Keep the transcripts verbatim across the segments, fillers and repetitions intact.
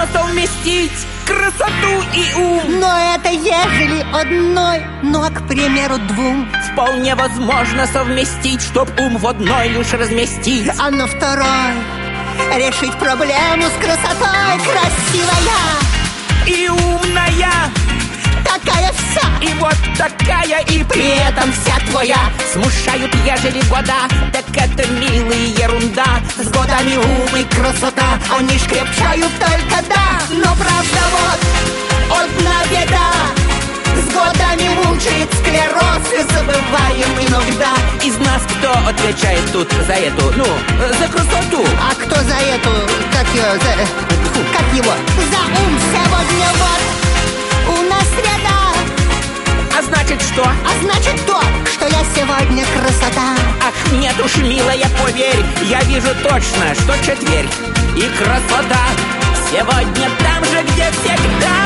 возможно совместить красоту и ум. Но это ежели одной, ну а, к примеру, двум. Вполне возможно совместить, чтоб ум в одной лишь разместить. А на второй решить проблему с красотой. Красивая и умная, такая вся, и вот такая, и при этом вся твоя. Смущают, ежели года, так это милая ерунда. С годами ум и красота, они ж крепчают только, да. Но правда вот одна беда, с годами мучает склероз, и забываем иногда. Из нас кто отвечает тут за эту, ну, за красоту? А кто за эту, как ее, за, как его? За ум сегодня вот у нас среда. А значит что? А значит то, что я сегодня красота. Ах, нет уж, милая, поверь, я вижу точно, что четверг и красота сегодня там же, где всегда.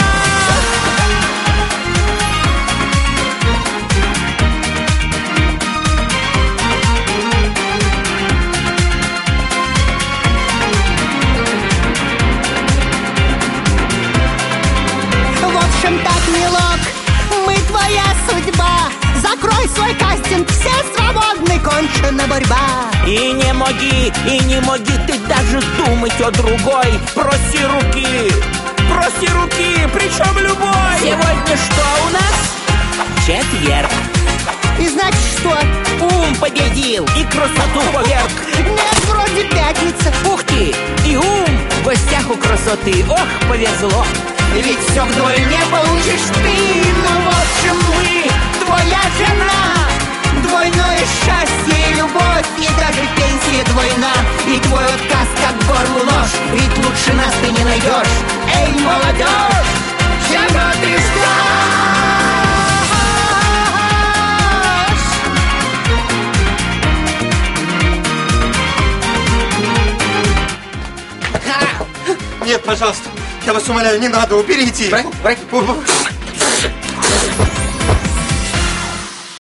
В общем так, милок, мы твоя судьба. Закрой свой кастинг, все свободны, кончена борьба. И не моги, и не моги ты даже думать о другой. Проси руки, проси руки, причем любой. Сегодня что у нас? Четверг. И значит что? Ум победил и красоту поверг. Нет, вроде пятница. Ух ты, и ум в гостях у красоты. Ох, повезло. Ведь все вдвойне получишь ты. Ну в общем мы, твоя жена. Двойное счастье и любовь, и даже пенсия двойна. И твой отказ как горлу нож, ведь лучше нас ты не найдешь. Эй, молодежь, чего ты ждешь? Нет, пожалуйста, я вас умоляю, не надо, уберите. Брать, брать.